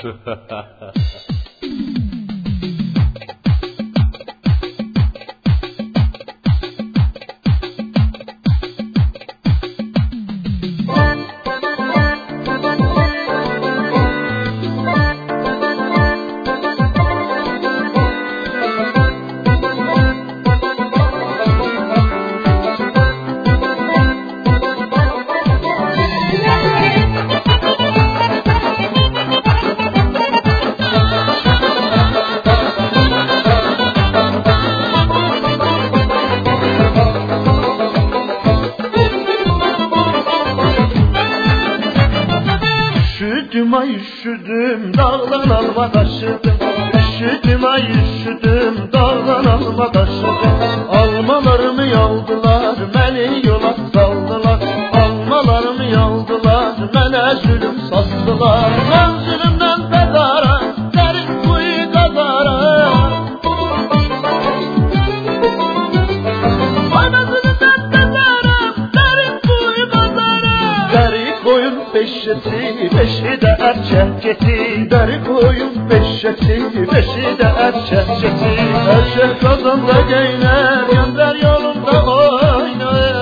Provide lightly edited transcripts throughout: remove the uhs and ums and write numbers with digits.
Üşüdüm ay üşüdüm, dağdan alma taşıdım. Üşüdüm ay üşüdüm, dağdan alma taşıdım. Almalarımı yaldılar, beni yola saldılar. Almalarımı yaldılar, bana zulüm sattılar. Ben zulümden bedara, derin kuyu kazara. Bana zulümden bedara, derin kuyu kazara. Deri koyun beşeti, beşi de erkek geti. Deri koyun beşeti, beşi de erkek geti. Erkek kazanda geyler, gönder yolunda oynar.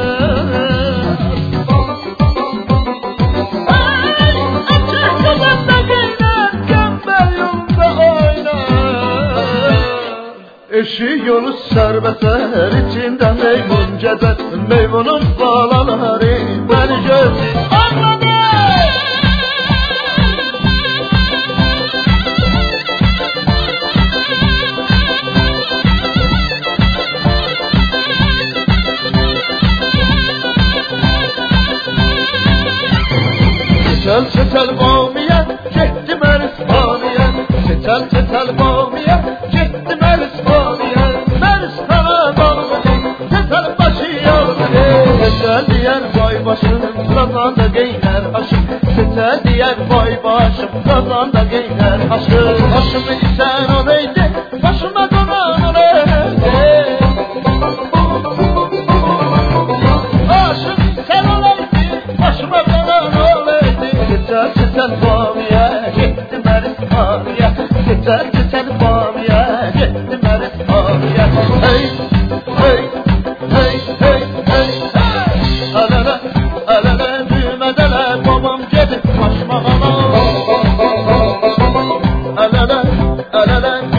Erkek kazanda geyler, gönder yolunda oynar. Eşi yolu serbeter, içinden meymun gezer. Meymunun balaları beni gözü anladı. Çetel çetel bamiye, gittim Eristaniye. Çetel çetel bamiye, gittim Eristaniye. Eristana bağladım, çetel başı yağladı. Çetel diyer boy başım, kazanda geyler aşım. Çetel diyer boy başım, kazanda geyler aşım. Aşımı isen o neydi, başıma konan o neydi. Aşım isen o neydi, başıma konan o neydi. Çetel çetel bamiye, gittim Eristaniye. Çetel çetel bamiye, gittim Eristaniye. Hey, hey, hey, hey, hey, hey. Alele, alele, düğmedele, babam gedip başıma bana. Alele, alele,